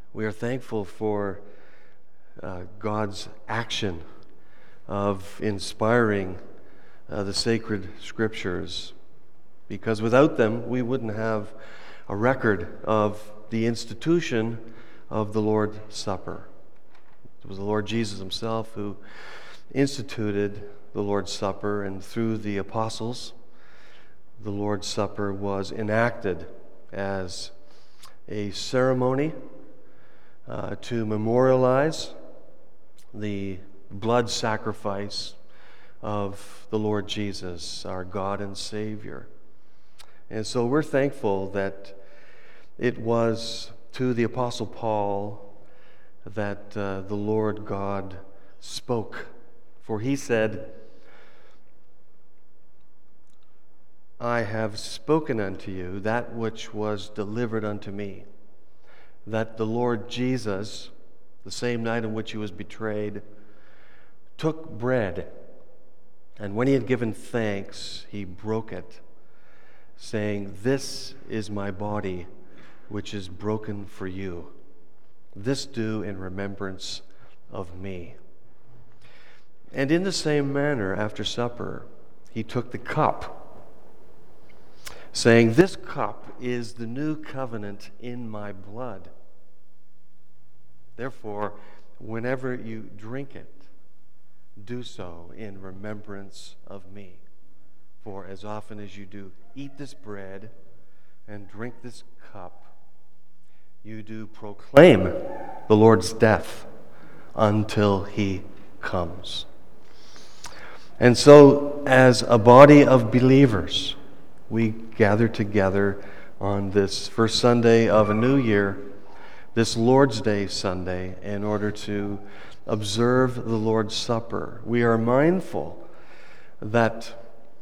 We are thankful for God's action of inspiring the sacred scriptures, because without them we wouldn't have a record of the institution of the Lord's Supper. It was the Lord Jesus himself who instituted the Lord's Supper, and through the apostles, the Lord's Supper was enacted as a ceremony to memorialize the blood sacrifice of the Lord Jesus, our God and Savior. And so we're thankful that it was to the Apostle Paul that the Lord God spoke. For he said, I have spoken unto you that which was delivered unto me, that the Lord Jesus, the same night in which he was betrayed, took bread, and when he had given thanks, he broke it, saying, This is my body, which is broken for you. This do in remembrance of me. And in the same manner, after supper, he took the cup, saying, This cup is the new covenant in my blood. Therefore, whenever you drink it, do so in remembrance of me. For as often as you do eat this bread and drink this cup, you do proclaim the Lord's death until he comes. And so, as a body of believers, we gather together on this first Sunday of a new year, this Lord's Day Sunday, in order to observe the Lord's Supper. We are mindful that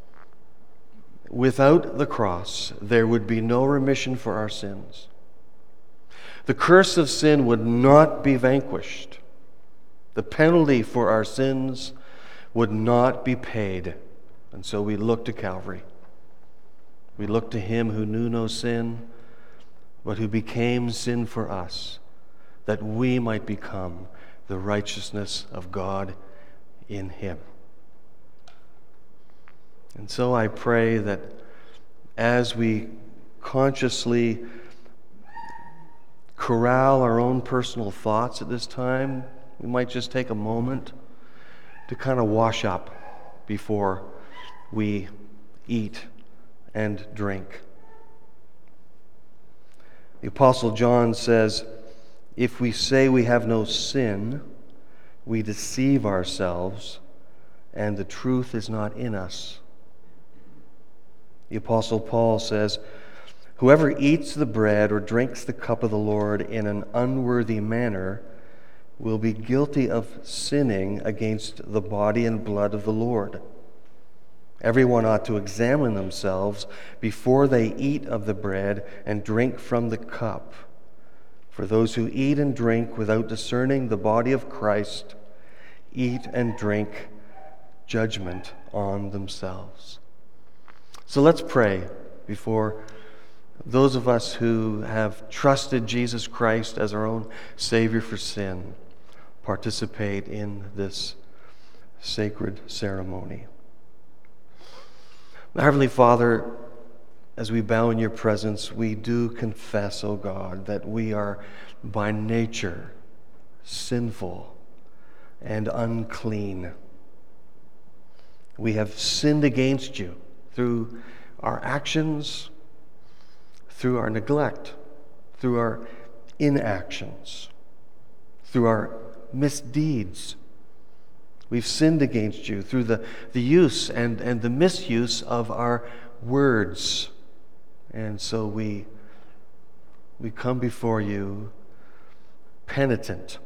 without the cross, there would be no remission for our sins. The curse of sin would not be vanquished. The penalty for our sins would not be paid. And so we look to Calvary. We look to him who knew no sin, but who became sin for us, that we might become the righteousness of God in him. And so I pray that as we consciously corral our own personal thoughts at this time, we might just take a moment to kind of wash up before we eat and drink. The Apostle John says, if we say we have no sin, we deceive ourselves, and the truth is not in us. The Apostle Paul says, whoever eats the bread or drinks the cup of the Lord in an unworthy manner will be guilty of sinning against the body and blood of the Lord. Everyone ought to examine themselves before they eat of the bread and drink from the cup. For those who eat and drink without discerning the body of Christ eat and drink judgment on themselves. So let's pray before those of us who have trusted Jesus Christ as our own Savior for sin participate in this sacred ceremony. Heavenly Father, as we bow in your presence, we do confess, O God, that we are by nature sinful and unclean. We have sinned against you through our actions, through our neglect, through our inactions, through our misdeeds. We've sinned against you through the use and the misuse of our words. And so we come before you penitent,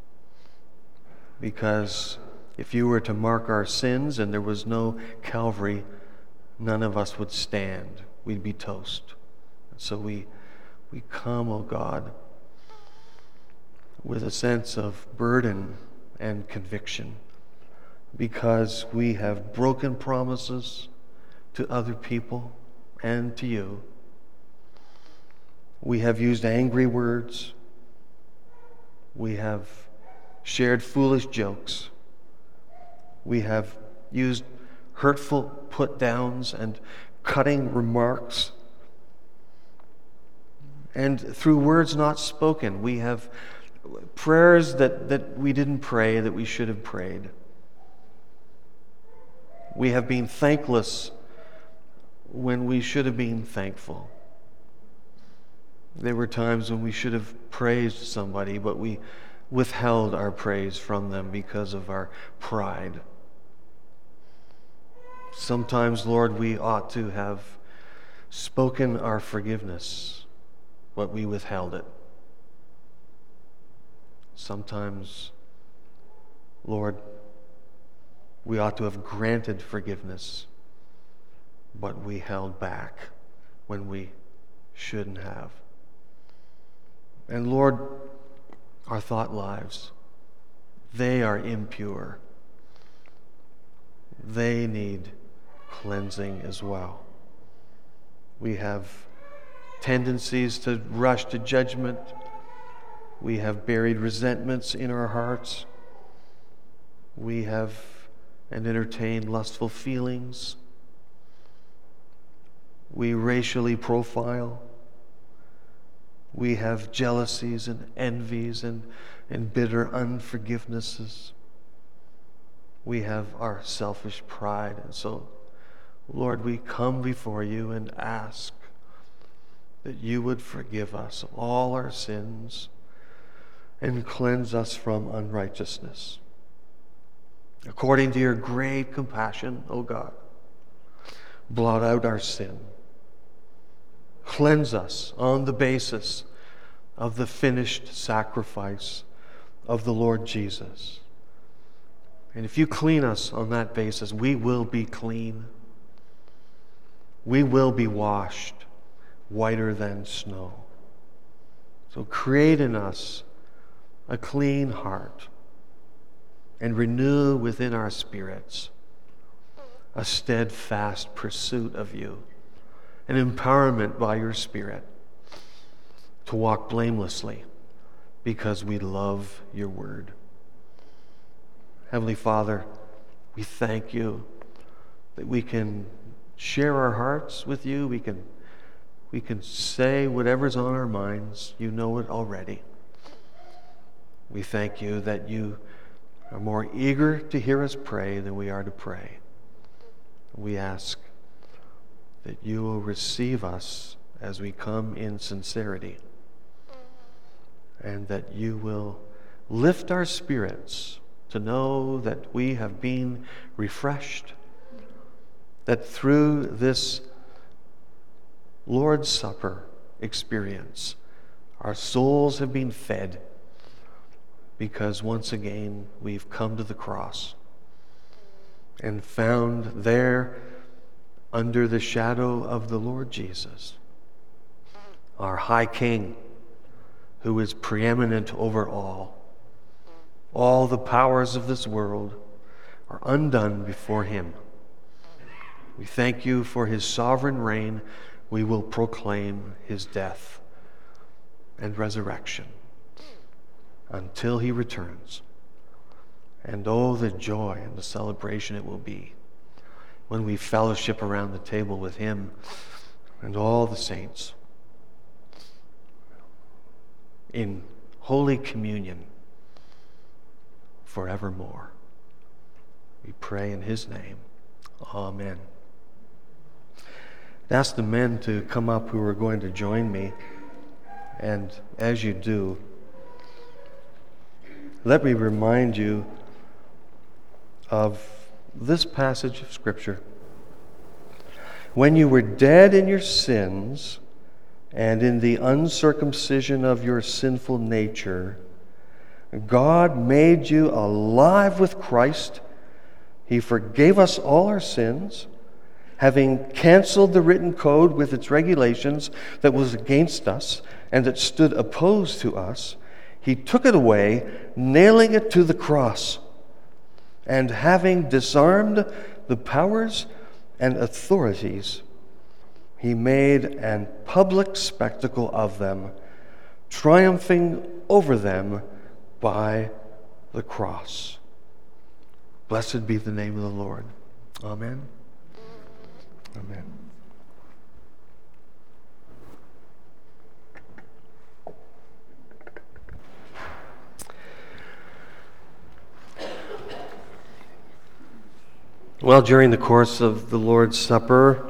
because if you were to mark our sins and there was no Calvary, none of us would stand. We'd be toast. So we come, O God, with a sense of burden and conviction, because we have broken promises to other people and to you. We have used angry words. We have shared foolish jokes. We have used hurtful put-downs and cutting remarks. And through words not spoken, we have prayers that we didn't pray that we should have prayed. We have been thankless when we should have been thankful. There were times when we should have praised somebody, but we withheld our praise from them because of our pride. Sometimes, Lord, we ought to have spoken our forgiveness, but we withheld it. Sometimes, Lord, we ought to have granted forgiveness, but we held back when we shouldn't have. And Lord, our thought lives, they are impure. They need cleansing as well. We have tendencies to rush to judgment. We have buried resentments in our hearts. We have and entertain lustful feelings. We racially profile. We have jealousies and envies and bitter unforgivenesses. We have our selfish pride. And so, Lord, we come before you and ask that you would forgive us of all our sins and cleanse us from unrighteousness. According to your great compassion, O God, blot out our sin. Cleanse us on the basis of the finished sacrifice of the Lord Jesus. And if you clean us on that basis, we will be clean. We will be washed whiter than snow. So create in us a clean heart and renew within our spirits a steadfast pursuit of you, an empowerment by your Spirit to walk blamelessly because we love your word. Heavenly Father, we thank you that we can share our hearts with you. We can say whatever's on our minds. You know it already. We thank you that you are more eager to hear us pray than we are to pray. We ask that you will receive us as we come in sincerity, and that you will lift our spirits to know that we have been refreshed, that through this Lord's Supper experience, our souls have been fed, because once again we've come to the cross and found there, under the shadow of the Lord Jesus, our high King, who is preeminent over all. All the powers of this world are undone before him. We thank you for his sovereign reign. We will proclaim his death and resurrection until he returns. And oh, the joy and the celebration it will be when we fellowship around the table with him and all the saints in holy communion forevermore. We pray in his name. Amen. Ask the men to come up who are going to join me. And as you do, let me remind you of this passage of Scripture. When you were dead in your sins and in the uncircumcision of your sinful nature, God made you alive with Christ. He forgave us all our sins, having canceled the written code with its regulations that was against us and that stood opposed to us. He took it away, nailing it to the cross. And having disarmed the powers and authorities, he made a public spectacle of them, triumphing over them by the cross. Blessed be the name of the Lord. Amen. Amen. Well, during the course of the Lord's Supper,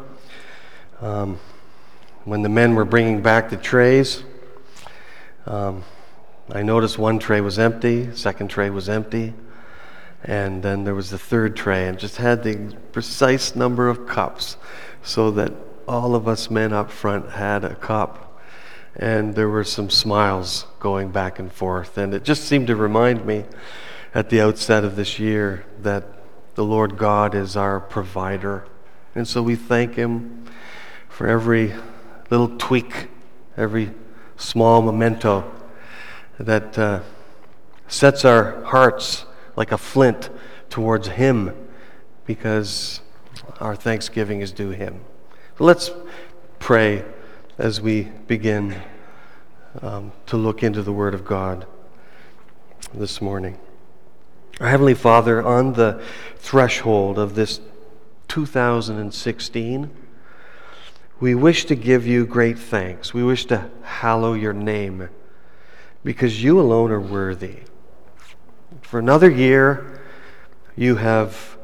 when the men were bringing back the trays, I noticed one tray was empty, second tray was empty, and then there was the third tray, and just had the precise number of cups so that all of us men up front had a cup. And there were some smiles going back and forth, and it just seemed to remind me at the outset of this year that the Lord God is our provider. And so we thank Him for every little tweak, every small memento that sets our hearts like a flint towards Him, because our thanksgiving is due Him. So let's pray as we begin to look into the Word of God this morning. Our Heavenly Father, on the threshold of this 2016, we wish to give You great thanks. We wish to hallow Your name, because You alone are worthy. For another year, You have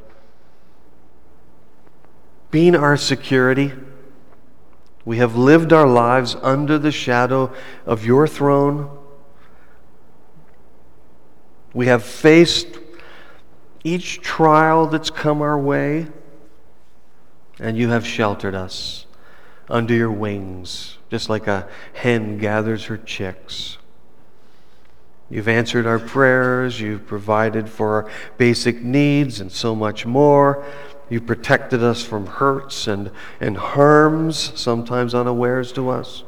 been our security. We have lived our lives under the shadow of Your throne. We have faced each trial that's come our way, and You have sheltered us under Your wings, just like a hen gathers her chicks. You've answered our prayers. You've provided for our basic needs and so much more. You've protected us from hurts and harms, sometimes unawares to us.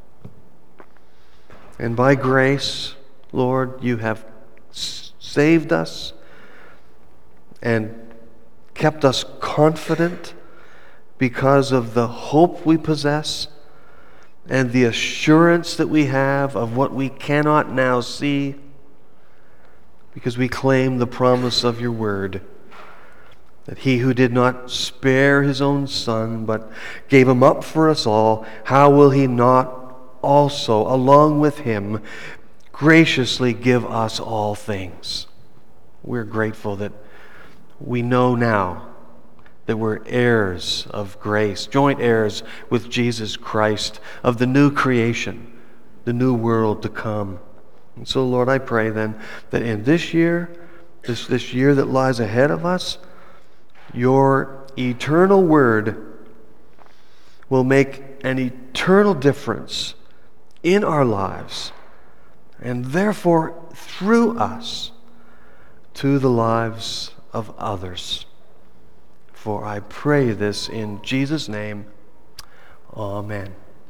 And by grace, Lord, You have saved us and kept us confident because of the hope we possess and the assurance that we have of what we cannot now see, because we claim the promise of Your word, that He who did not spare His own Son, but gave Him up for us all, how will He not also, along with Him, graciously give us all things? We're grateful that we know now that we're heirs of grace, joint heirs with Jesus Christ of the new creation, the new world to come. And so, Lord, I pray then that in this year, this year that lies ahead of us, Your eternal word will make an eternal difference in our lives, and therefore through us to the lives of others. For I pray this in Jesus' name. Amen.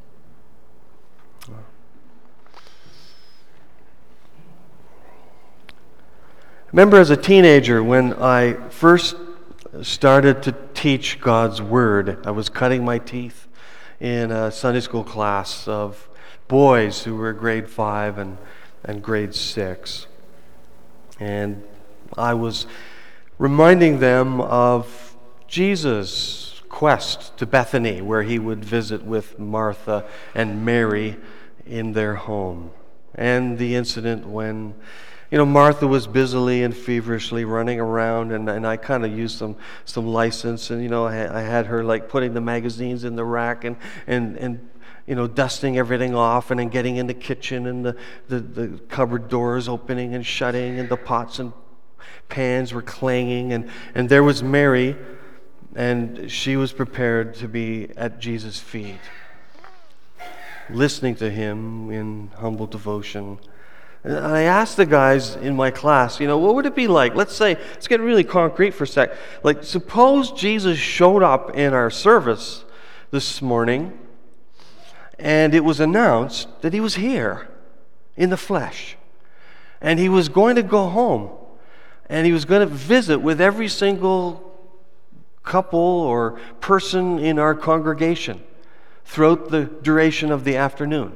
Remember as a teenager when I first started to teach God's Word, I was cutting my teeth in a Sunday school class of boys who were grade 5 and grade 6. And I was reminding them of Jesus' quest to Bethany, where He would visit with Martha and Mary in their home. And the incident when, Martha was busily and feverishly running around, and I kind of used some license, and, I had her like putting the magazines in the rack and dusting everything off, and then getting in the kitchen, and the cupboard doors opening and shutting, and the pots and pans were clanging, and there was Mary, and she was prepared to be at Jesus' feet, listening to Him in humble devotion. And I asked the guys in my class, what would it be like? Let's get really concrete for a sec. Like, suppose Jesus showed up in our service this morning, and it was announced that He was here in the flesh, and He was going to go home, and He was going to visit with every single couple or person in our congregation throughout the duration of the afternoon.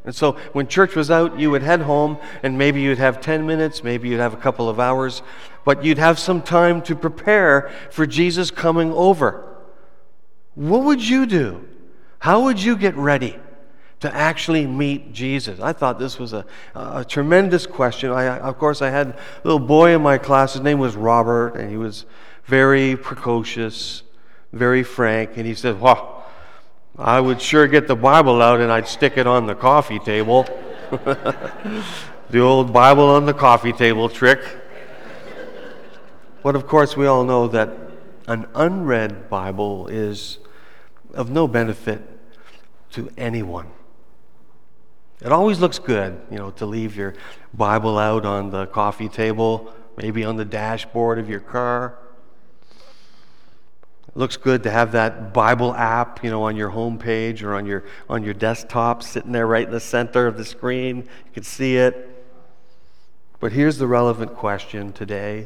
And so when church was out, you would head home, and maybe you'd have 10 minutes, maybe you'd have a couple of hours, but you'd have some time to prepare for Jesus coming over. What would you do? How would you get ready to actually meet Jesus? I thought this was a tremendous question. Of course, I had a little boy in my class. His name was Robert, and he was very precocious, very frank, and he said, "Well, I would sure get the Bible out and I'd stick it on the coffee table." The old Bible on the coffee table trick. But of course, we all know that an unread Bible is of no benefit to anyone. It always looks good, to leave your Bible out on the coffee table, maybe on the dashboard of your car. It looks good to have that Bible app, on your home page or on your desktop, sitting there right in the center of the screen. You can see it. But here's the relevant question today.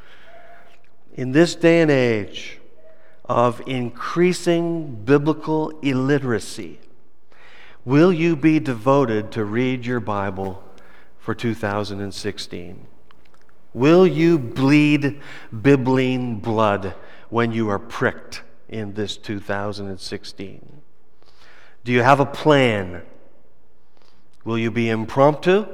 In this day and age of increasing biblical illiteracy, will you be devoted to read your Bible for 2016? Will you bleed Bibline blood when you are pricked in this 2016? Do you have a plan? Will you be impromptu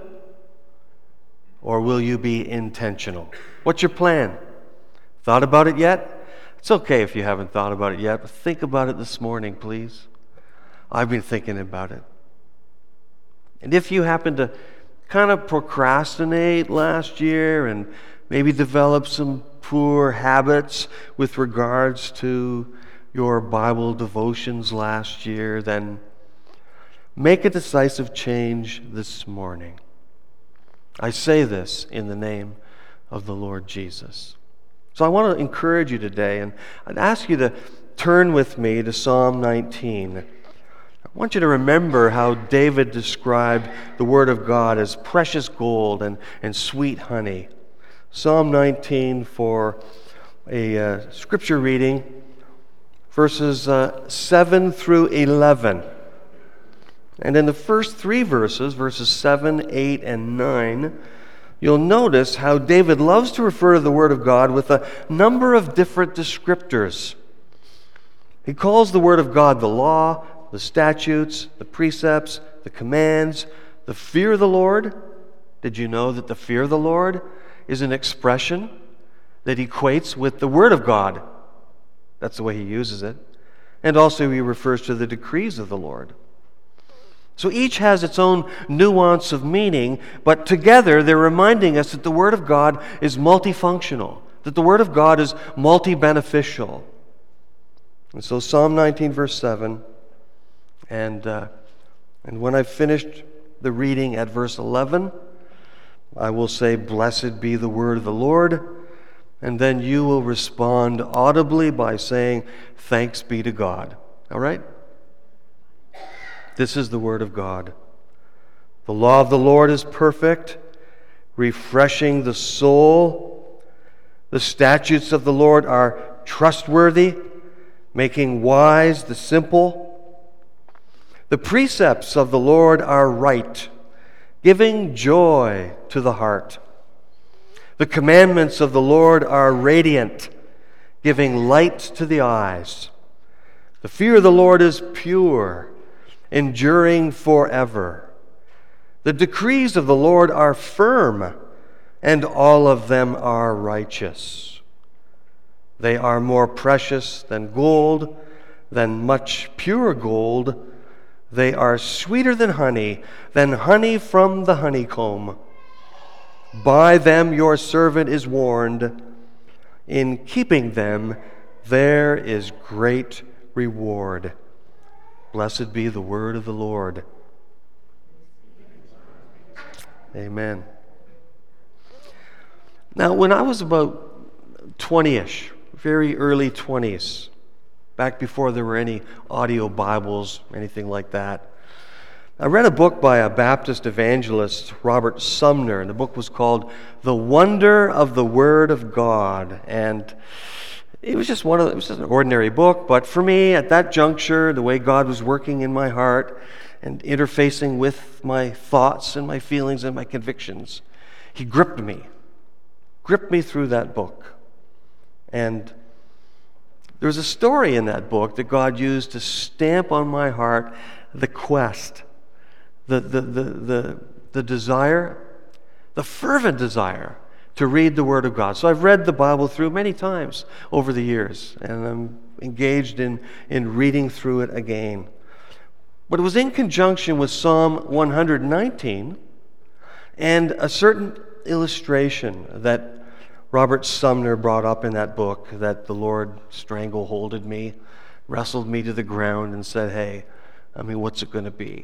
or will you be intentional? What's your plan? Thought about it yet? It's okay if you haven't thought about it yet, but think about it this morning, please. I've been thinking about it. And if you happen to kind of procrastinate last year and maybe develop some poor habits with regards to your Bible devotions last year, then make a decisive change this morning. I say this in the name of the Lord Jesus. So I want to encourage you today, and I'd ask you to turn with me to Psalm 19. I want you to remember how David described the Word of God as precious gold and sweet honey. Psalm 19 for a scripture reading, verses 7 through 11. And in the first three verses 7, 8, and 9, you'll notice how David loves to refer to the Word of God with a number of different descriptors. He calls the Word of God the law, the statutes, the precepts, the commands, the fear of the Lord. Did you know that the fear of the Lord is an expression that equates with the Word of God? That's the way he uses it. And also he refers to the decrees of the Lord. So each has its own nuance of meaning, but together they're reminding us that the Word of God is multifunctional, that the Word of God is multi-beneficial. And so Psalm 19, verse 7, and when I've finished the reading at verse 11, I will say, "Blessed be the word of the Lord," and then you will respond audibly by saying, "Thanks be to God." All right? This is the Word of God. The law of the Lord is perfect, refreshing the soul. The statutes of the Lord are trustworthy, making wise the simple. The precepts of the Lord are right, giving joy to the heart. The commandments of the Lord are radiant, giving light to the eyes. The fear of the Lord is pure, enduring forever. The decrees of the Lord are firm, and all of them are righteous. They are more precious than gold, than much pure gold. They are sweeter than honey from the honeycomb. By them your servant is warned. In keeping them there is great reward. Blessed be the word of the Lord. Amen. Now, when I was about 20-ish, very early 20s, back before there were any audio Bibles, anything like that, I read a book by a Baptist evangelist, Robert Sumner, and the book was called The Wonder of the Word of God. And it was just an ordinary book, but for me, at that juncture, the way God was working in my heart, and interfacing with my thoughts and my feelings and my convictions. He gripped me through that book. And there's a story in that book that God used to stamp on my heart the quest, the desire, the fervent desire to read the Word of God. So I've read the Bible through many times over the years, and I'm engaged in reading through it again. But it was in conjunction with Psalm 119 and a certain illustration that Robert Sumner brought up in that book, that the Lord strangle-holded me, wrestled me to the ground and said, hey, what's it going to be?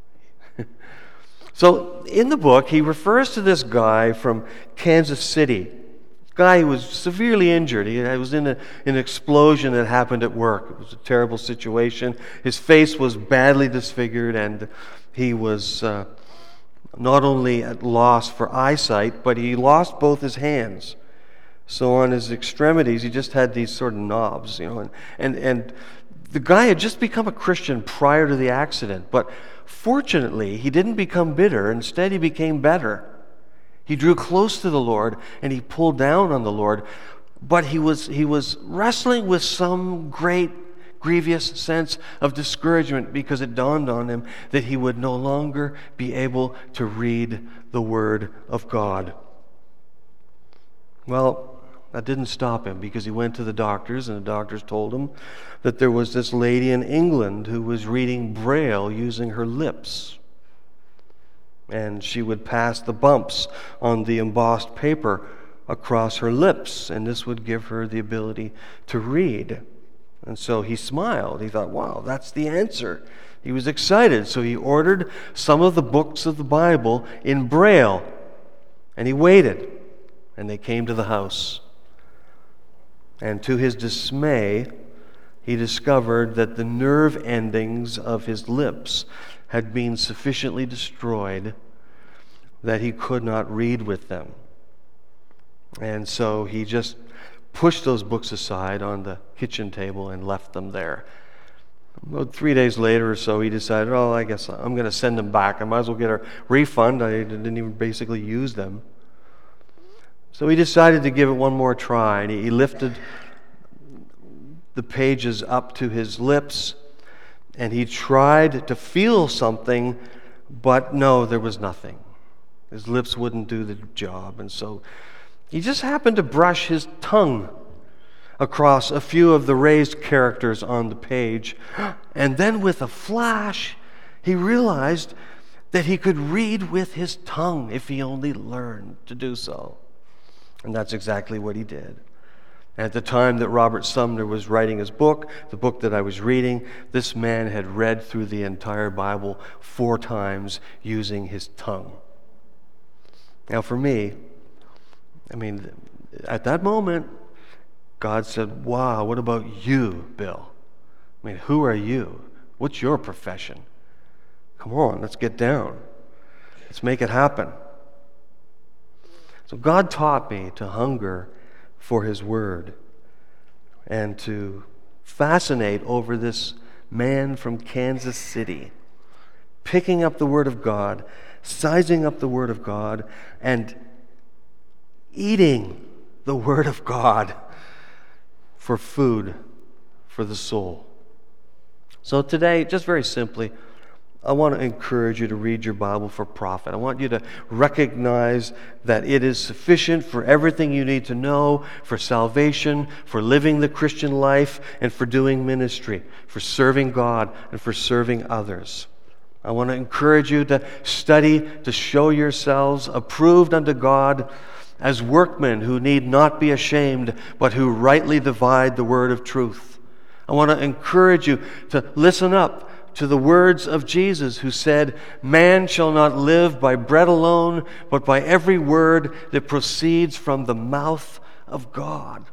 So in the book, he refers to this guy from Kansas City, a guy who was severely injured. He was in an explosion that happened at work. It was a terrible situation. His face was badly disfigured, and he was not only at loss for eyesight, but he lost both his hands. So on his extremities, he just had these sort of knobs, and the guy had just become a Christian prior to the accident, but fortunately, he didn't become bitter. Instead, he became better. He drew close to the Lord, and he pulled down on the Lord, but he was wrestling with some great, grievous sense of discouragement because it dawned on him that he would no longer be able to read the Word of God. Well, that didn't stop him, because he went to the doctors, and the doctors told him that there was this lady in England who was reading Braille using her lips. And she would pass the bumps on the embossed paper across her lips, and this would give her the ability to read. And so he smiled. He thought, wow, that's the answer. He was excited, so he ordered some of the books of the Bible in Braille, and he waited, and they came to the house. And to his dismay, he discovered that the nerve endings of his lips had been sufficiently destroyed that he could not read with them. And so he just pushed those books aside on the kitchen table and left them there. About 3 days later or so, he decided, I guess I'm going to send them back. I might as well get a refund. I didn't even basically use them. So he decided to give it one more try, and he lifted the pages up to his lips, and he tried to feel something, but no, there was nothing. His lips wouldn't do the job, and so he just happened to brush his tongue across a few of the raised characters on the page, and then with a flash, he realized that he could read with his tongue if he only learned to do so. And that's exactly what he did. At the time that Robert Sumner was writing his book, the book that I was reading, this man had read through the entire Bible 4 times using his tongue. Now for me, at that moment, God said, wow, what about you, Bill? Who are you? What's your profession? Come on, let's get down. Let's make it happen. So God taught me to hunger for His Word and to fascinate over this man from Kansas City, picking up the Word of God, sizing up the Word of God, and eating the Word of God for food for the soul. So today, just very simply, I want to encourage you to read your Bible for profit. I want you to recognize that it is sufficient for everything you need to know, for salvation, for living the Christian life, and for doing ministry, for serving God and for serving others. I want to encourage you to study, to show yourselves approved unto God as workmen who need not be ashamed, but who rightly divide the word of truth. I want to encourage you to listen up to the words of Jesus, who said, "Man shall not live by bread alone, but by every word that proceeds from the mouth of God."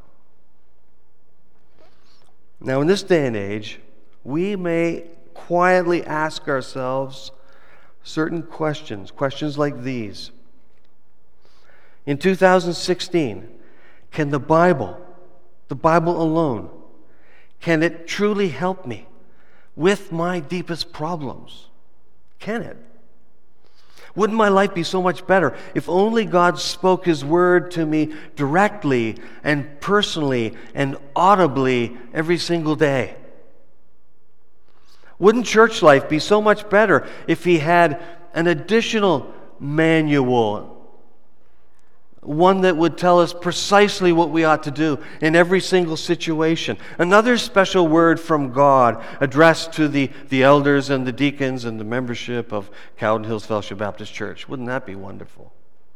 Now, in this day and age, we may quietly ask ourselves certain questions like these. In 2016, can the Bible alone, can it truly help me with my deepest problems? Can it? Wouldn't my life be so much better if only God spoke His word to me directly and personally and audibly every single day? Wouldn't church life be so much better if He had an additional manual, one that would tell us precisely what we ought to do in every single situation? Another special word from God addressed to the elders and the deacons and the membership of Cowden Hills Fellowship Baptist Church. Wouldn't that be wonderful?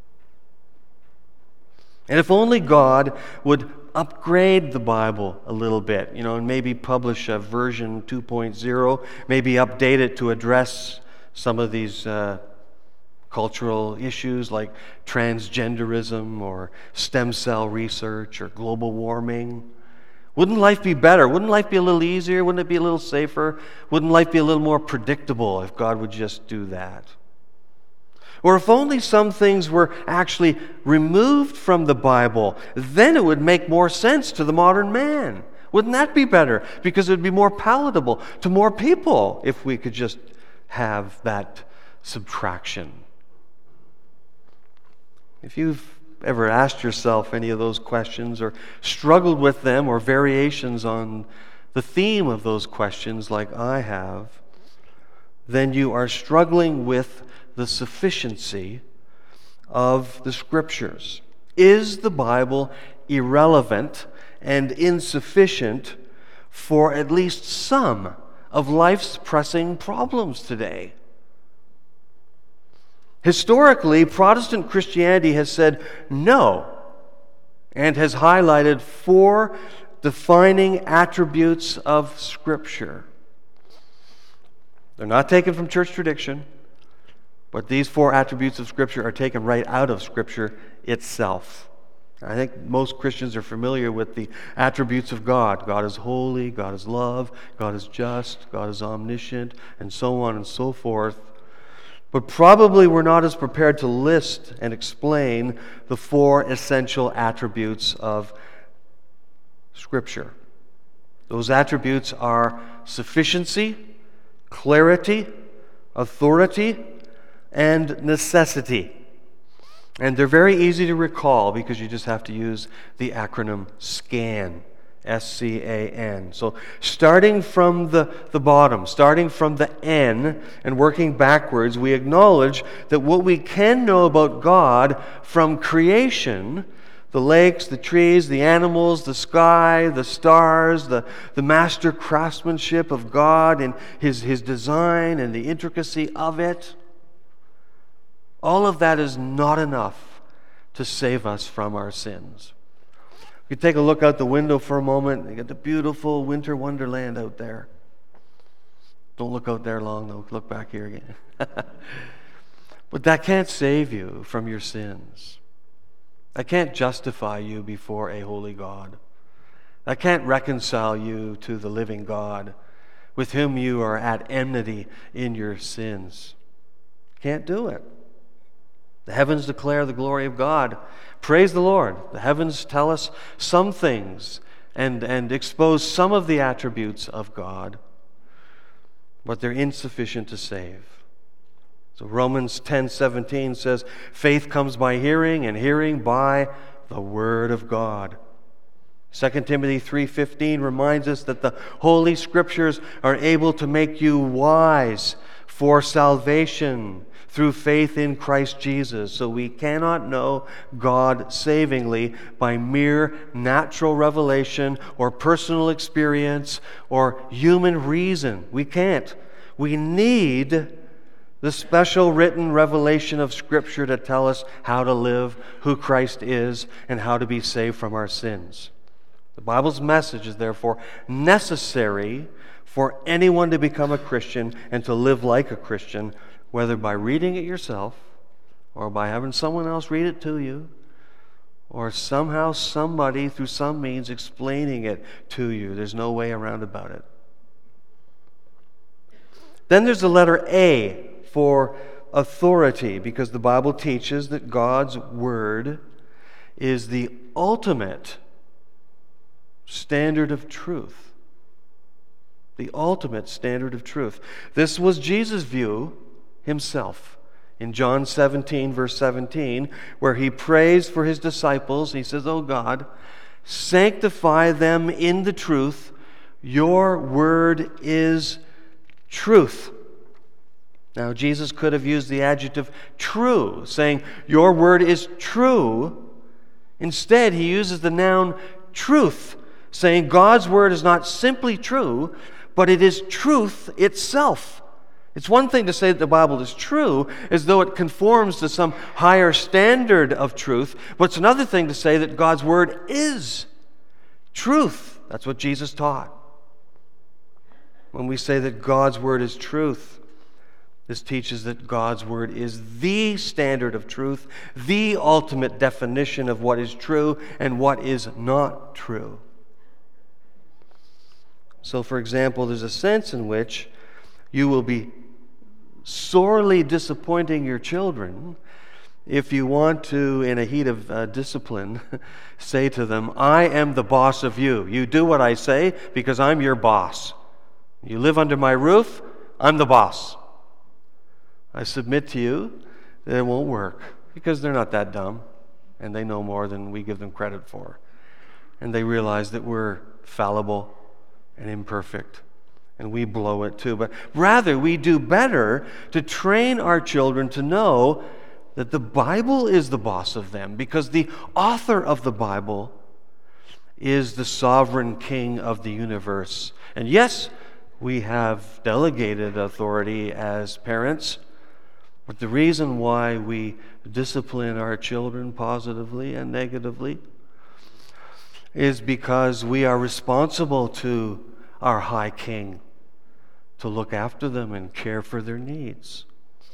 And if only God would upgrade the Bible a little bit, and maybe publish a version 2.0, maybe update it to address some of these cultural issues like transgenderism or stem cell research or global warming. Wouldn't life be better? Wouldn't life be a little easier? Wouldn't it be a little safer? Wouldn't life be a little more predictable if God would just do that? Or if only some things were actually removed from the Bible, then it would make more sense to the modern man. Wouldn't that be better? Because it would be more palatable to more people if we could just have that subtraction. If you've ever asked yourself any of those questions or struggled with them or variations on the theme of those questions like I have, then you are struggling with the sufficiency of the Scriptures. Is the Bible irrelevant and insufficient for at least some of life's pressing problems today? Historically, Protestant Christianity has said no and has highlighted 4 defining attributes of Scripture. They're not taken from church tradition, but these 4 attributes of Scripture are taken right out of Scripture itself. I think most Christians are familiar with the attributes of God. God is holy, God is love, God is just, God is omniscient, and so on and so forth. But probably we're not as prepared to list and explain the 4 essential attributes of Scripture. Those attributes are sufficiency, clarity, authority, and necessity. And they're very easy to recall because you just have to use the acronym SCAN, S-C-A-N. So starting from the bottom, starting from the N and working backwards, we acknowledge that what we can know about God from creation, the lakes, the trees, the animals, the sky, the stars, the master craftsmanship of God and His design and the intricacy of it, all of that is not enough to save us from our sins. You take a look out the window for a moment. You get the beautiful winter wonderland out there. Don't look out there long, though. Look back here again. But that can't save you from your sins. That can't justify you before a holy God. That can't reconcile you to the living God with whom you are at enmity in your sins. Can't do it. The heavens declare the glory of God. Praise the Lord. The heavens tell us some things and expose some of the attributes of God, but they're insufficient to save. So Romans 10:17 says, faith comes by hearing, and hearing by the Word of God. 2 Timothy 3:15 reminds us that the Holy Scriptures are able to make you wise for salvation through faith in Christ Jesus. So we cannot know God savingly by mere natural revelation or personal experience or human reason. We can't. We need the special written revelation of Scripture to tell us how to live, who Christ is, and how to be saved from our sins. The Bible's message is therefore necessary for anyone to become a Christian and to live like a Christian, whether by reading it yourself or by having someone else read it to you, or somehow somebody through some means explaining it to you. There's no way around about it. Then there's the letter A for authority, because the Bible teaches that God's Word is the ultimate standard of truth. The ultimate standard of truth. This was Jesus' view himself. In John 17, verse 17, where he prays for his disciples, he says, "O God, sanctify them in the truth. Your word is truth." Now, Jesus could have used the adjective true, saying, "Your word is true." Instead, he uses the noun truth, saying God's word is not simply true, but it is truth itself. It's one thing to say that the Bible is true as though it conforms to some higher standard of truth, but it's another thing to say that God's word is truth. That's what Jesus taught. When we say that God's word is truth, this teaches that God's word is the standard of truth, the ultimate definition of what is true and what is not true. So, for example, there's a sense in which you will be sorely disappointing your children if you want to, in a heat of discipline, say to them, "I am the boss of you. You do what I say because I'm your boss. You live under my roof, I'm the boss." I submit to you that it won't work because they're not that dumb and they know more than we give them credit for. And they realize that we're fallible and imperfect. And we blow it too. But rather, we do better to train our children to know that the Bible is the boss of them, because the author of the Bible is the sovereign king of the universe. And yes, we have delegated authority as parents, but the reason why we discipline our children positively and negatively is because we are responsible to our high king to look after them and care for their needs.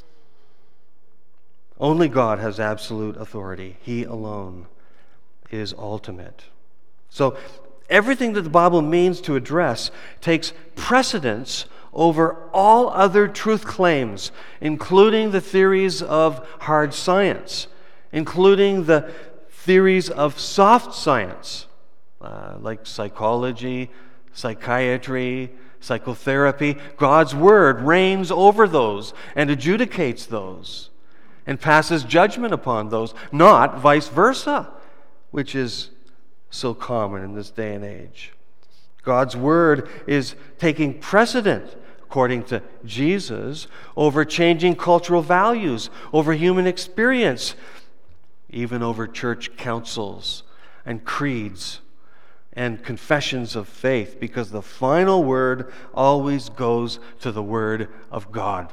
Only God has absolute authority. He alone is ultimate. So everything that the Bible means to address takes precedence over all other truth claims, including the theories of hard science, including the theories of soft science, like psychology, psychiatry, psychotherapy. God's word reigns over those and adjudicates those and passes judgment upon those, not vice versa, which is so common in this day and age. God's word is taking precedent, according to Jesus, over changing cultural values, over human experience, even over church councils and creeds and confessions of faith, because the final word always goes to the Word of God.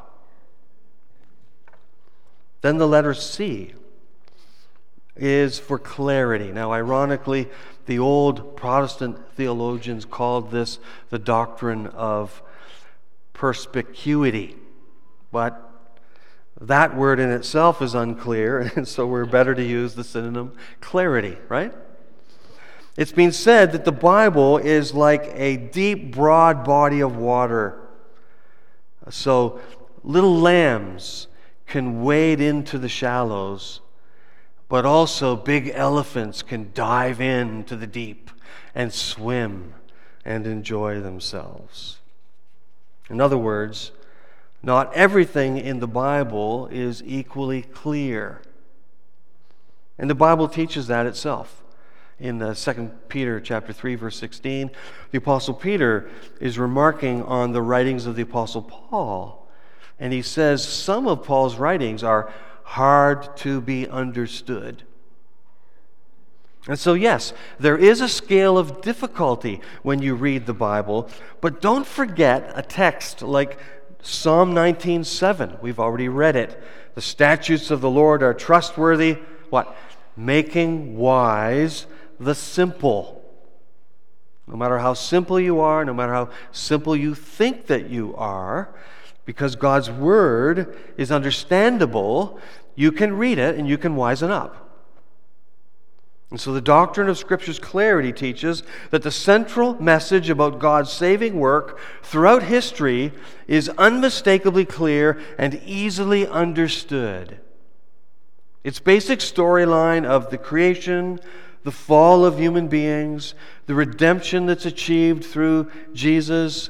Then the letter C is for clarity. Now, ironically, the old Protestant theologians called this the doctrine of perspicuity, but that word in itself is unclear, and so we're better to use the synonym clarity, right? It's been said that the Bible is like a deep, broad body of water. So little lambs can wade into the shallows, but also big elephants can dive into the deep and swim and enjoy themselves. In other words, not everything in the Bible is equally clear. And the Bible teaches that itself. In 2 Peter chapter 3, verse 16, the Apostle Peter is remarking on the writings of the Apostle Paul. And he says some of Paul's writings are hard to be understood. And so, yes, there is a scale of difficulty when you read the Bible, but don't forget a text like Psalm 19:7. We've already read it. The statutes of the Lord are trustworthy. What? Making wise the simple. No matter how simple you are, no matter how simple you think that you are, because God's Word is understandable, you can read it and you can wisen up. And so the doctrine of Scripture's clarity teaches that the central message about God's saving work throughout history is unmistakably clear and easily understood. Its basic storyline of the creation, the fall of human beings, the redemption that's achieved through Jesus'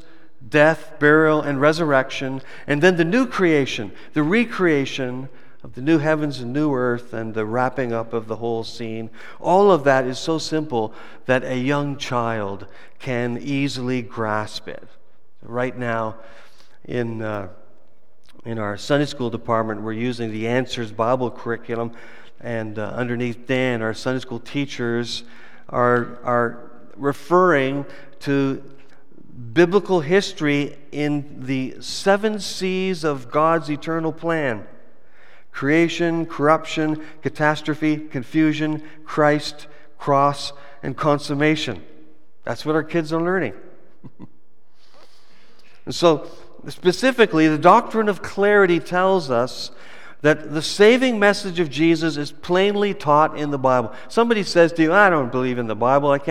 death, burial, and resurrection, and then the new creation, the recreation of the new heavens and new earth, and the wrapping up of the whole scene. All of that is so simple that a young child can easily grasp it. Right now, in our Sunday school department, we're using the Answers Bible curriculum, and underneath Dan, our Sunday school teachers are referring to biblical history in the 7 C's of God's eternal plan: creation, corruption, catastrophe, confusion, Christ, cross, and consummation. That's what our kids are learning. And so, specifically, the doctrine of clarity tells us that the saving message of Jesus is plainly taught in the Bible. Somebody says to you, "I don't believe in the Bible. I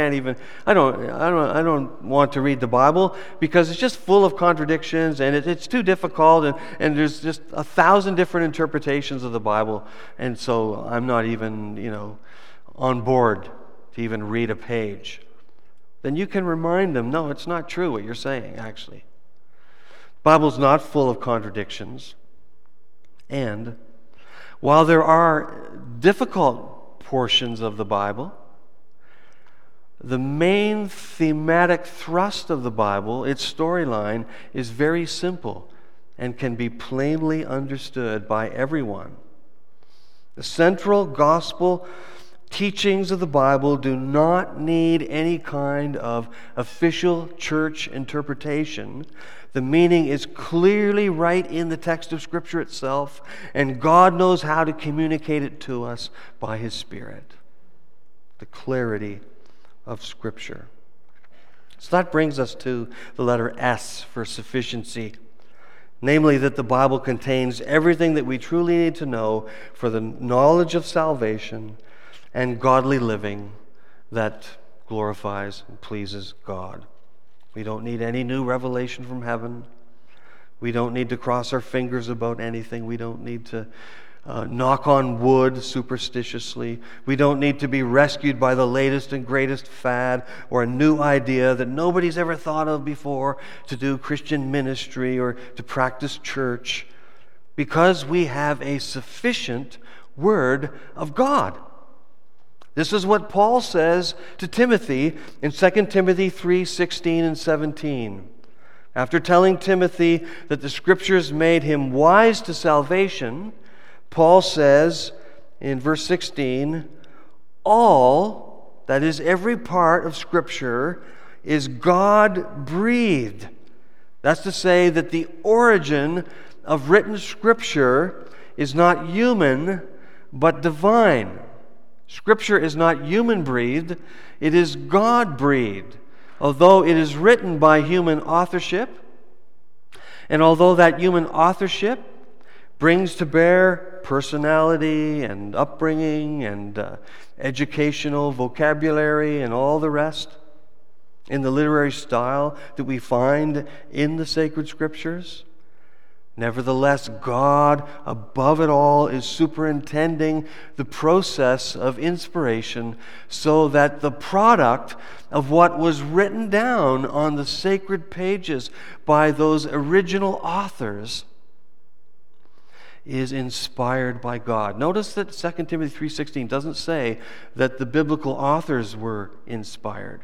don't want to read the Bible because it's just full of contradictions and it's too difficult and there's just 1,000 different interpretations of the Bible, and so I'm not even, on board to even read a page." Then you can remind them, no, it's not true what you're saying, actually. The Bible's not full of contradictions. And while there are difficult portions of the Bible, the main thematic thrust of the Bible, its storyline, is very simple and can be plainly understood by everyone. The central gospel teachings of the Bible do not need any kind of official church interpretation. The meaning is clearly right in the text of Scripture itself, and God knows how to communicate it to us by His Spirit. The clarity of Scripture. So that brings us to the letter S for sufficiency. Namely, that the Bible contains everything that we truly need to know for the knowledge of salvation and godly living that glorifies and pleases God. We don't need any new revelation from heaven. We don't need to cross our fingers about anything. We don't need to knock on wood superstitiously. We don't need to be rescued by the latest and greatest fad or a new idea that nobody's ever thought of before to do Christian ministry or to practice church, because we have a sufficient Word of God. This is what Paul says to Timothy in 2 Timothy 3:16 and 17. After telling Timothy that the Scriptures made him wise to salvation, Paul says in verse 16, all, that is every part of Scripture, is God-breathed. That's to say that the origin of written Scripture is not human, but divine. Scripture is not human-breathed, it is God-breathed. Although it is written by human authorship, and although that human authorship brings to bear personality and upbringing and educational vocabulary and all the rest in the literary style that we find in the sacred Scriptures, nevertheless, God, above it all, is superintending the process of inspiration so that the product of what was written down on the sacred pages by those original authors is inspired by God. Notice that 2 Timothy 3:16 doesn't say that the biblical authors were inspired.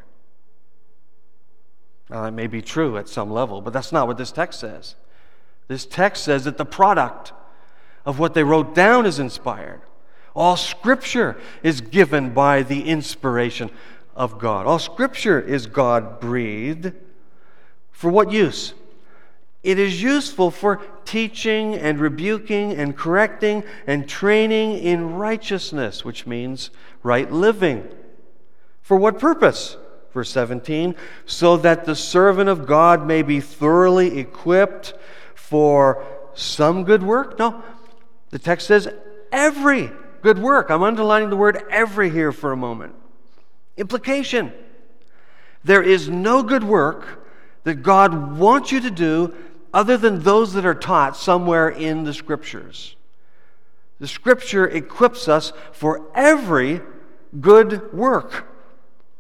Now, that may be true at some level, but that's not what this text says. This text says that the product of what they wrote down is inspired. All Scripture is given by the inspiration of God. All Scripture is God-breathed. For what use? It is useful for teaching and rebuking and correcting and training in righteousness, which means right living. For what purpose? Verse 17, so that the servant of God may be thoroughly equipped for some good work? No, the text says every good work. I'm underlining the word every here for a moment. Implication. There is no good work that God wants you to do other than those that are taught somewhere in the Scriptures. The Scripture equips us for every good work.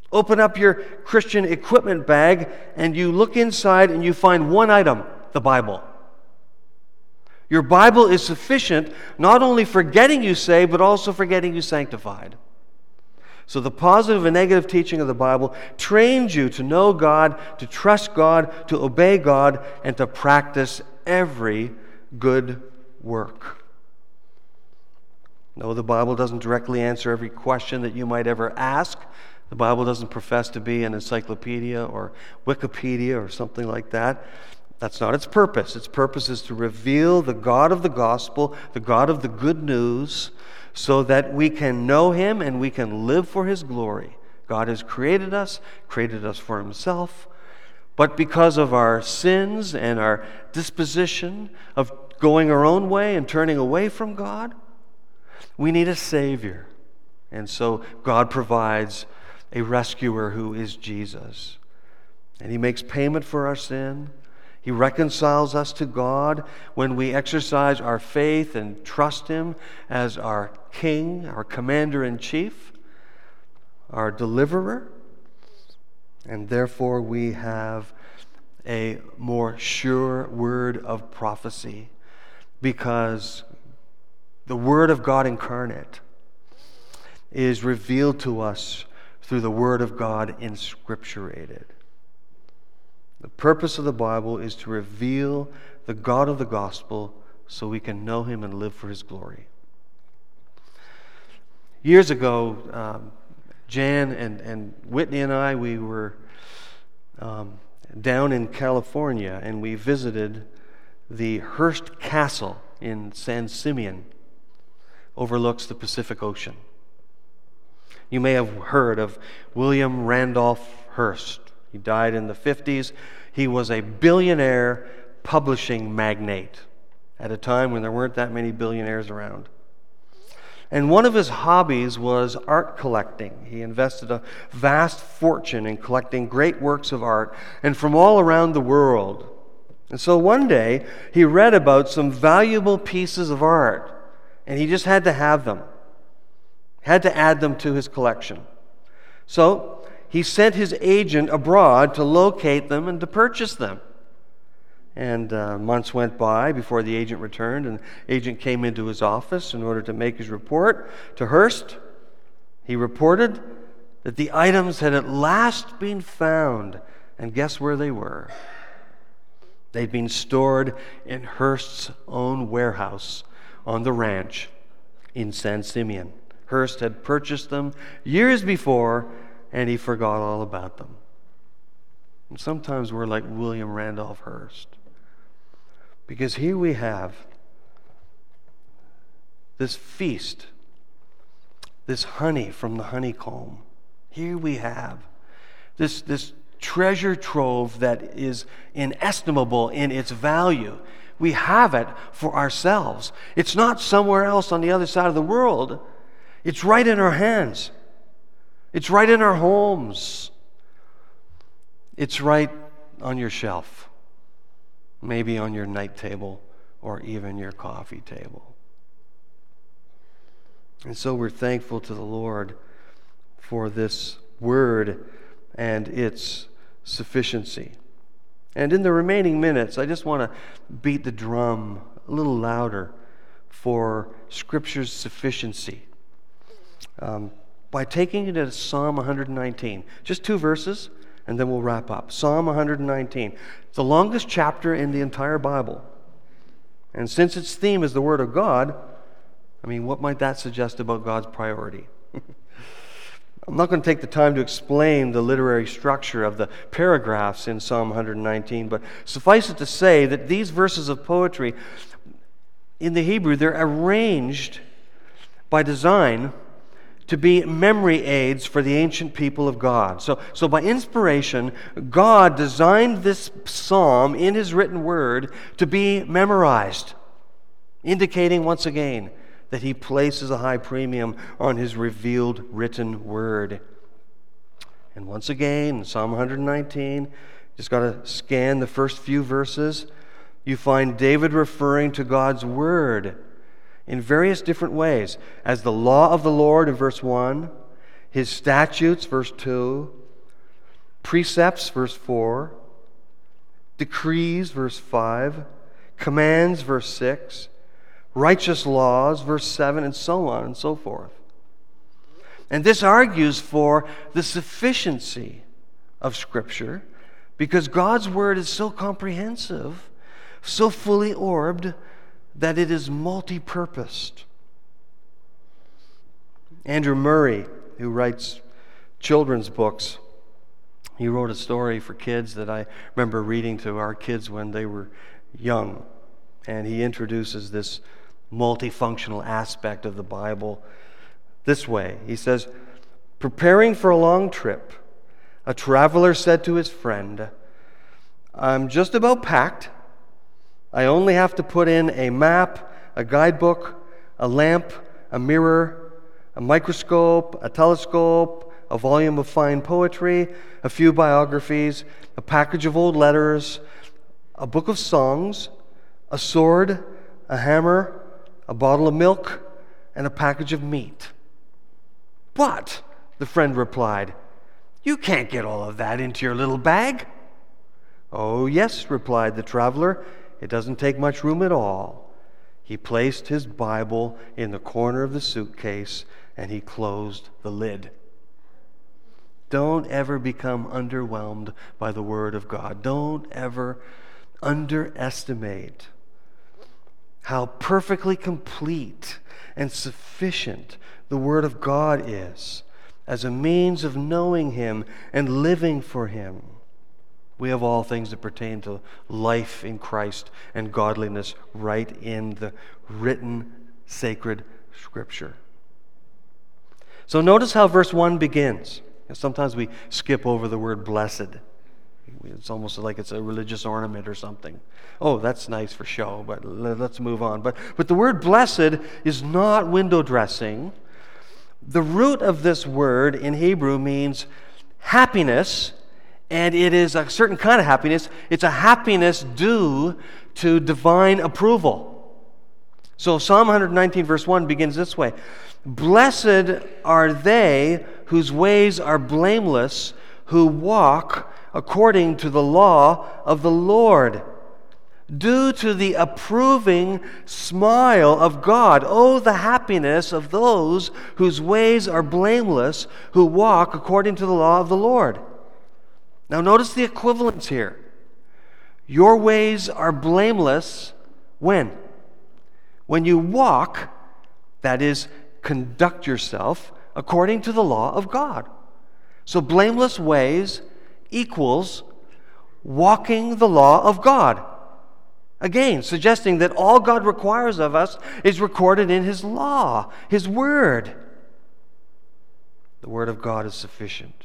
Open up your Christian equipment bag and you look inside and you find one item, the Bible. Your Bible is sufficient not only for getting you saved, but also for getting you sanctified. So the positive and negative teaching of the Bible trains you to know God, to trust God, to obey God, and to practice every good work. No, the Bible doesn't directly answer every question that you might ever ask. The Bible doesn't profess to be an encyclopedia or Wikipedia or something like that. That's not its purpose. Its purpose is to reveal the God of the gospel, the God of the good news, so that we can know Him and we can live for His glory. God has created us for Himself, but because of our sins and our disposition of going our own way and turning away from God, we need a Savior. And so God provides a rescuer who is Jesus. And He makes payment for our sin. He reconciles us to God when we exercise our faith and trust Him as our King, our Commander-in-Chief, our Deliverer. And therefore we have a more sure word of prophecy, because the Word of God incarnate is revealed to us through the Word of God inscripturated. The purpose of the Bible is to reveal the God of the gospel so we can know Him and live for His glory. Years ago, Jan and Whitney and I, we were down in California, and we visited the Hearst Castle in San Simeon. Overlooks the Pacific Ocean. You may have heard of William Randolph Hearst. He died in the 50s. He was a billionaire publishing magnate at a time when there weren't that many billionaires around. And one of his hobbies was art collecting. He invested a vast fortune in collecting great works of art, and from all around the world. And so one day, he read about some valuable pieces of art, and he just had to have them. Had to add them to his collection. So he sent his agent abroad to locate them and to purchase them. And months went by before the agent returned, and the agent came into his office in order to make his report to Hearst. He reported that the items had at last been found, and guess where they were? They'd been stored in Hearst's own warehouse on the ranch in San Simeon. Hearst had purchased them years before, and he forgot all about them. And sometimes we're like William Randolph Hearst, because here we have this feast, this honey from the honeycomb. Here we have this treasure trove that is inestimable in its value. We have it for ourselves. It's not somewhere else on the other side of the world. It's right in our hands. It's right in our homes. It's right on your shelf, maybe on your night table or even your coffee table. And so we're thankful to the Lord for this word and its sufficiency. And in the remaining minutes, I just want to beat the drum a little louder for Scripture's sufficiency by taking it to Psalm 119. Just 2 verses, and then we'll wrap up. Psalm 119. It's the longest chapter in the entire Bible. And since its theme is the Word of God, I mean, what might that suggest about God's priority? I'm not going to take the time to explain the literary structure of the paragraphs in Psalm 119, but suffice it to say that these verses of poetry, in the Hebrew, they're arranged by design to be memory aids for the ancient people of God. So by inspiration, God designed this psalm in His written word to be memorized, indicating once again that He places a high premium on His revealed written word. And once again, in Psalm 119, just got to scan the first few verses. You find David referring to God's word in various different ways, as the law of the Lord in verse 1, His statutes, verse 2, precepts, verse 4, decrees, verse 5, commands, verse 6, righteous laws, verse 7, and so on and so forth. And this argues for the sufficiency of Scripture because God's Word is so comprehensive, so fully orbed, that it is multi-purposed. Andrew Murray, who writes children's books, he wrote a story for kids that I remember reading to our kids when they were young. And he introduces this multifunctional aspect of the Bible this way. He says, preparing for a long trip, a traveler said to his friend, I'm just about packed. I only have to put in a map, a guidebook, a lamp, a mirror, a microscope, a telescope, a volume of fine poetry, a few biographies, a package of old letters, a book of songs, a sword, a hammer, a bottle of milk, and a package of meat. But, the friend replied, you can't get all of that into your little bag. Oh, yes, replied the traveler. It doesn't take much room at all. He placed his Bible in the corner of the suitcase and he closed the lid. Don't ever become underwhelmed by the Word of God. Don't ever underestimate how perfectly complete and sufficient the Word of God is as a means of knowing Him and living for Him. We have all things that pertain to life in Christ and godliness right in the written, sacred Scripture. So notice how verse 1 begins. Sometimes we skip over the word blessed. It's almost like it's a religious ornament or something. Oh, that's nice for show, but let's move on. But the word blessed is not window dressing. The root of this word in Hebrew means happiness, and it is a certain kind of happiness. It's a happiness due to divine approval. So Psalm 119 verse 1 begins this way. Blessed are they whose ways are blameless, who walk according to the law of the Lord. Due to the approving smile of God. Oh, the happiness of those whose ways are blameless, who walk according to the law of the Lord. Now notice the equivalence here. Your ways are blameless when? When you walk, that is, conduct yourself according to the law of God. So blameless ways equals walking the law of God. Again, suggesting that all God requires of us is recorded in His law, His Word. The Word of God is sufficient.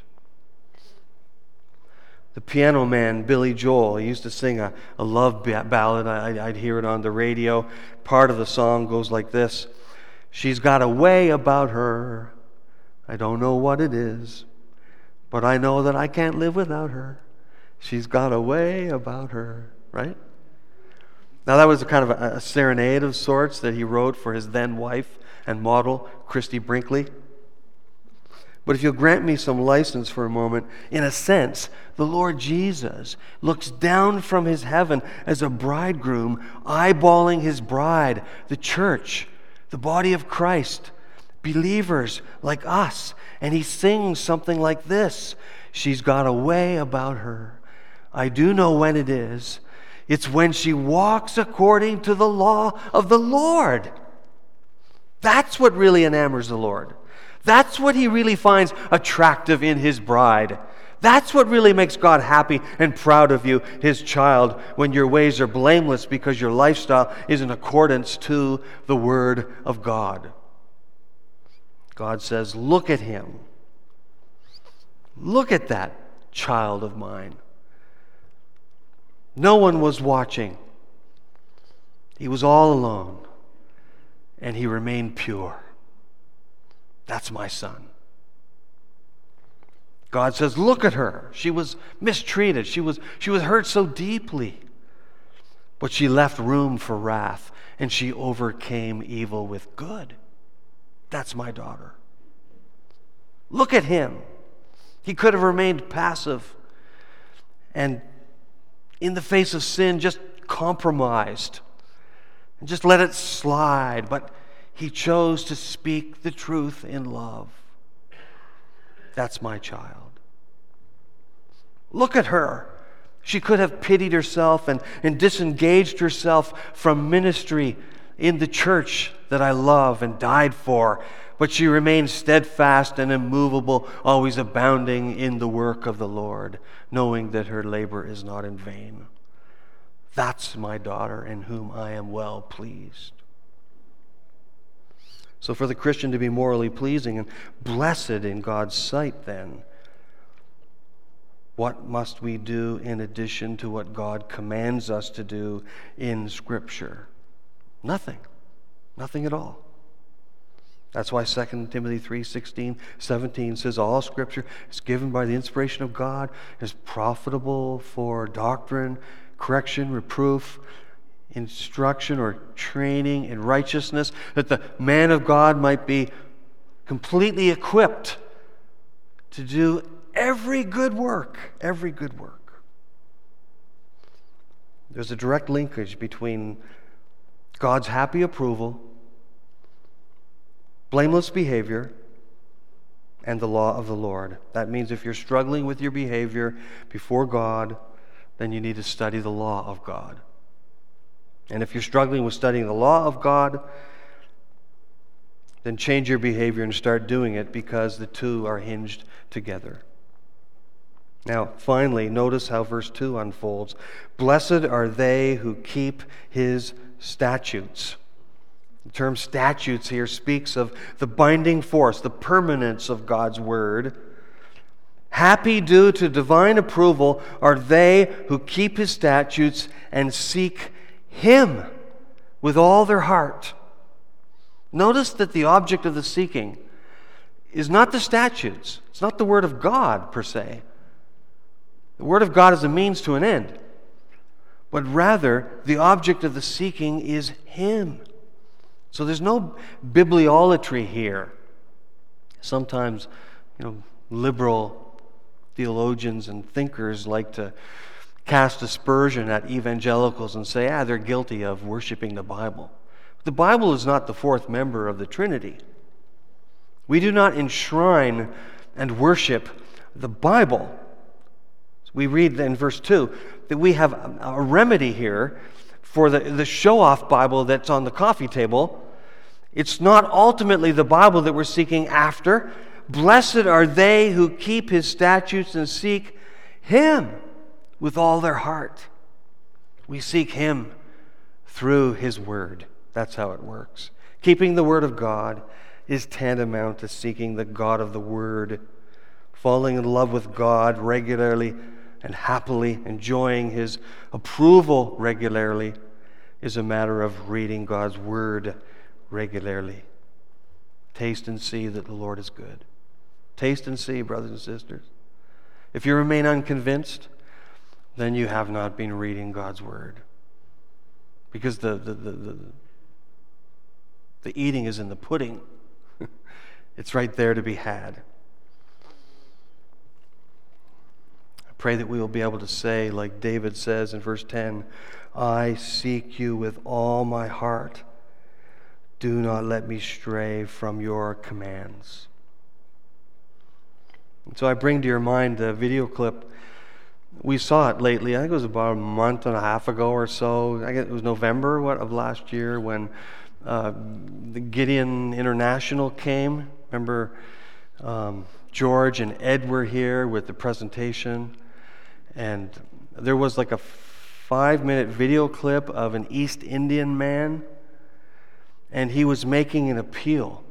The piano man, Billy Joel, he used to sing a love ballad. I'd hear it on the radio. Part of the song goes like this. She's got a way about her. I don't know what it is, but I know that I can't live without her. She's got a way about her, right? Now that was a kind of a serenade of sorts that he wrote for his then wife and model, Christy Brinkley. But if you'll grant me some license for a moment, in a sense, the Lord Jesus looks down from His heaven as a bridegroom, eyeballing His bride, the church, the body of Christ, believers like us. And He sings something like this. She's got a way about her. I do know when it is. It's when she walks according to the law of the Lord. That's what really enamors the Lord. That's what He really finds attractive in His bride. That's what really makes God happy and proud of you, His child, when your ways are blameless because your lifestyle is in accordance to the Word of God. God says, look at him. Look at that child of mine. No one was watching. He was all alone, and he remained pure. That's my son. God says, look at her. She was mistreated. She was hurt so deeply. But she left room for wrath, and she overcame evil with good. That's my daughter. Look at him. He could have remained passive, and in the face of sin just compromised and just let it slide. But he chose to speak the truth in love. That's my child. Look at her. She could have pitied herself and disengaged herself from ministry in the church that I love and died for. But she remained steadfast and immovable, always abounding in the work of the Lord, knowing that her labor is not in vain. That's my daughter in whom I am well pleased. So for the Christian to be morally pleasing and blessed in God's sight, then, what must we do in addition to what God commands us to do in Scripture? Nothing. Nothing at all. That's why 2 Timothy 3:16, 17 says, all Scripture is given by the inspiration of God, is profitable for doctrine, correction, reproof, instruction, or training in righteousness, that the man of God might be completely equipped to do every good work. Every good work. There's a direct linkage between God's happy approval, blameless behavior, and the law of the Lord. That means if you're struggling with your behavior before God, then you need to study the law of God. And if you're struggling with studying the law of God, then change your behavior and start doing it, because the two are hinged together. Now, finally, notice how verse 2 unfolds. Blessed are they who keep his statutes. The term statutes here speaks of the binding force, the permanence of God's word. Happy, due to divine approval, are they who keep his statutes and seek him with all their heart. Notice that the object of the seeking is not the statutes. It's not the word of God per se. The word of God is a means to an end. But rather, the object of the seeking is him. So there's no bibliolatry here. Sometimes, liberal theologians and thinkers like to cast aspersion at evangelicals and say, they're guilty of worshiping the Bible. The Bible is not the fourth member of the Trinity. We do not enshrine and worship the Bible. We read in verse 2 that we have a remedy here for the show-off Bible that's on the coffee table. It's not ultimately the Bible that we're seeking after. Blessed are they who keep his statutes and seek him with all their heart. We seek him through his word. That's how it works. Keeping the word of God is tantamount to seeking the God of the word. Falling in love with God regularly and happily, enjoying his approval regularly, is a matter of reading God's word regularly. Taste and see that the Lord is good. Taste and see, brothers and sisters. If you remain unconvinced, then you have not been reading God's word. Because the eating is in the pudding. It's right there to be had. I pray that we will be able to say, like David says in verse 10, I seek you with all my heart. Do not let me stray from your commands. And so I bring to your mind the video clip. We saw it lately. I think it was about a month and a half ago or so. I guess it was November of last year when the Gideon International came. Remember, George and Ed were here with the presentation. And there was like a 5-minute video clip of an East Indian man. And he was making an appeal.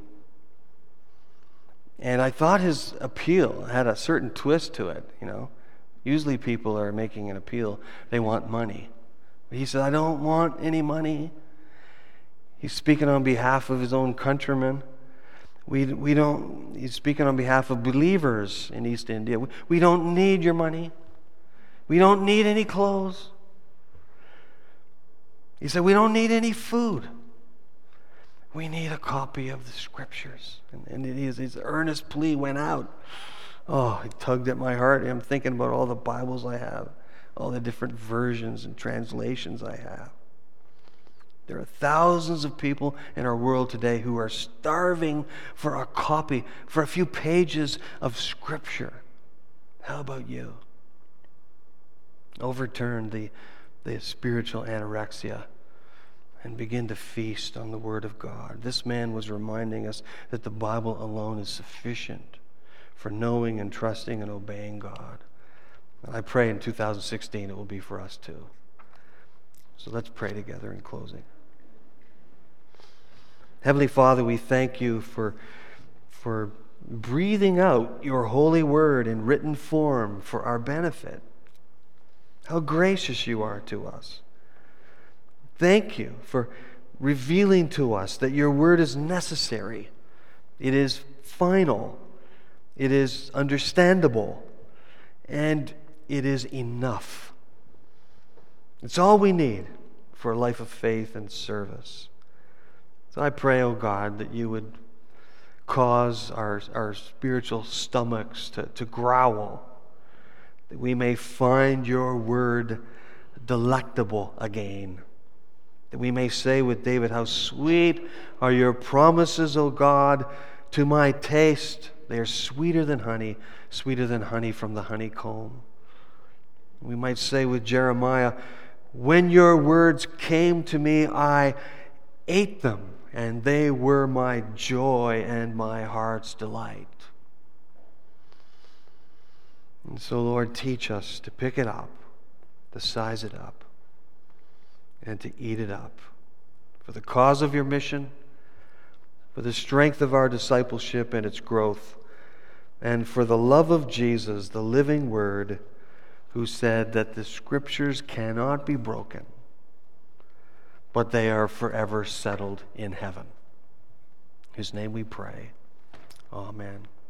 And I thought his appeal had a certain twist to it, Usually people are making an appeal. They want money. But he said, I don't want any money. He's speaking on behalf of his own countrymen. He's speaking on behalf of believers in East India. We don't need your money. We don't need any clothes. He said, we don't need any food. We need a copy of the Scriptures. And his earnest plea went out. Oh, it tugged at my heart. I'm thinking about all the Bibles I have. all the different versions and translations I have. There are thousands of people in our world today who are starving for a copy, for a few pages of Scripture. How about you? Overturn the spiritual anorexia and begin to feast on the Word of God. This man was reminding us that the Bible alone is sufficient for knowing and trusting and obeying God. And I pray in 2016 it will be for us too. So let's pray together in closing. Heavenly Father, we thank you for breathing out your holy word in written form for our benefit. How gracious you are to us. Thank you for revealing to us that your word is necessary. It is final. It is understandable. And it is enough. It's all we need for a life of faith and service. So I pray, oh God, that you would cause our spiritual stomachs to growl, that we may find your word delectable again, that we may say with David, how sweet are your promises, O God, to my taste. They are sweeter than honey from the honeycomb. We might say with Jeremiah, when your words came to me, I ate them, and they were my joy and my heart's delight. And so, Lord, teach us to pick it up, to size it up, and to eat it up for the cause of your mission, for the strength of our discipleship and its growth, and for the love of Jesus, the living Word, who said that the Scriptures cannot be broken, but they are forever settled in heaven. In His name we pray. Amen.